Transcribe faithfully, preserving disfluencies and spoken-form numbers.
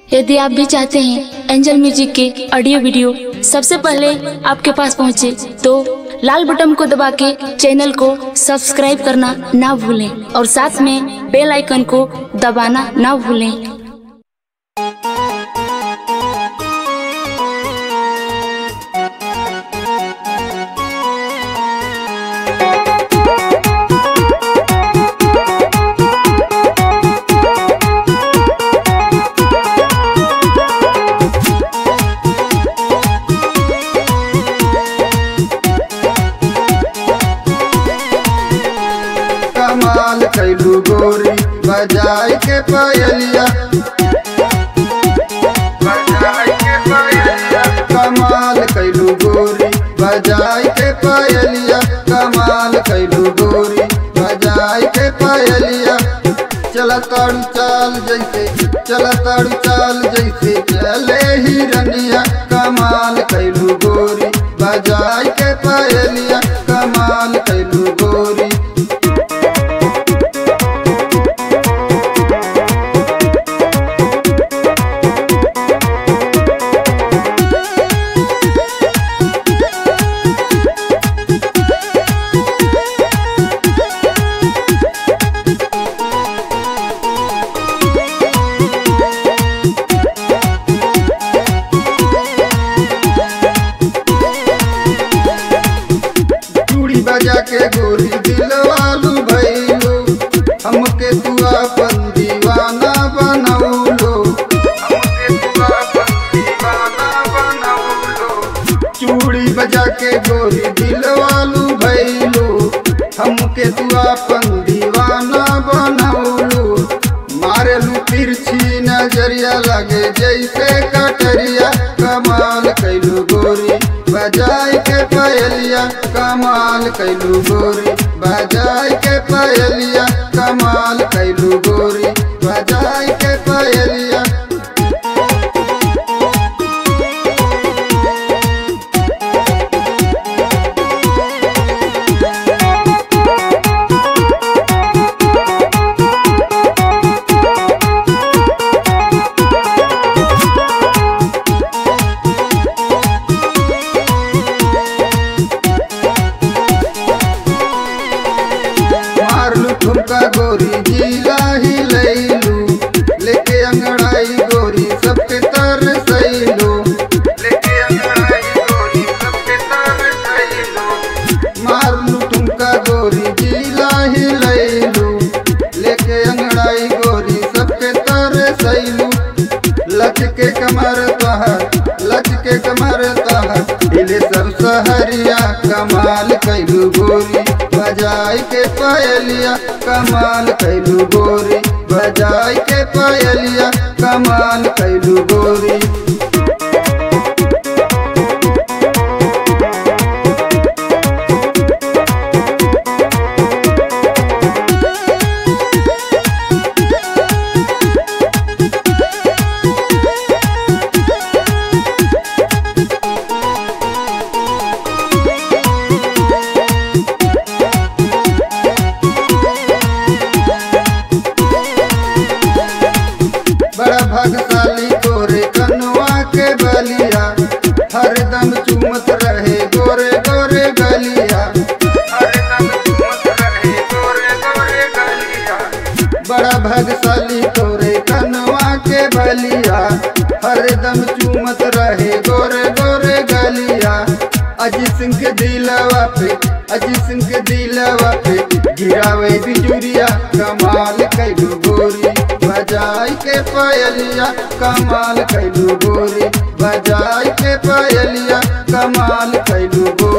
यदि आप भी चाहते हैं एंजल म्यूजिक के ऑडियो वीडियो सबसे पहले आपके पास पहुंचे, तो लाल बटन को दबा के चैनल को सब्सक्राइब करना ना भूलें और साथ में बेल आइकन को दबाना ना भूलें। कमाल कैलू गोरी बजाई के पायलिया, बजाई के पायलिया। कमाल कैलू गोरी बजाई के पायलिया, कमाल कैलू गोरी बजाई के पायलिया। चला ताड़ू चाल जैसे, चला ताड़ू चाल जैसे चले हिरनिया। कमाल कैलू गोरी बजाई के पायलिया, कमाल कैलू गोरी। बजा के गोरी दिलवालू भैलो, हमके तू अपन दीवाना बनौलो, हमके तू अपन दीवाना बनौलो। चूड़ी बजा के गोरी दिलवालू भैलो, हमके तू अपन दीवाना बनौलो। मारेलू तिरछी नजरिया लगे जैसे कटरिया। कमाल कैलू गोरी बजाई के पायलिया, कमाल कैलू गोरी बजाई के पायलिया, कमाल कैलू गोरी बजाई के पायलिया। ठुमका गोरी जिला ही लैलू, लेके अंगड़ाई गोरी सबके तर सैलू, लेके अंगड़ाई गोरी सबके तर सैलू। मारलू ठुमका गोरी जिला ही लैलू, लेके अंगड़ाई गोरी सबके तर सैलू। लचके कमर तहर, लचके कमर तहर दिले सब सहरिया। कमाल कैलू गोरी बजाई के पायलिया, कमाल कैलू गोरी बजाई के पायलिया, कमाल कैलू गोरी। बड़ा भाग्यशाली तोरे कनुआ के बलिया, हरदम चुमत रहे गोरे गोरे गलिया, हरदम चुमत रहे गोरे गोरे गलिया। बड़ा भाग्यशाली तोरे कनुआ के बलिया, हरदम चुमत रहे गोरे गोरे गलिया। अजीत सिंह के दिलवा पे, अजीत सिंह के दिलवा पे गिरावे बिजुरिया। कमाल कैलू गोरी बजाई के पायलिया, कमाल कैलू गोरी बजाई के पायलिया, कमाल कैलू गोरी।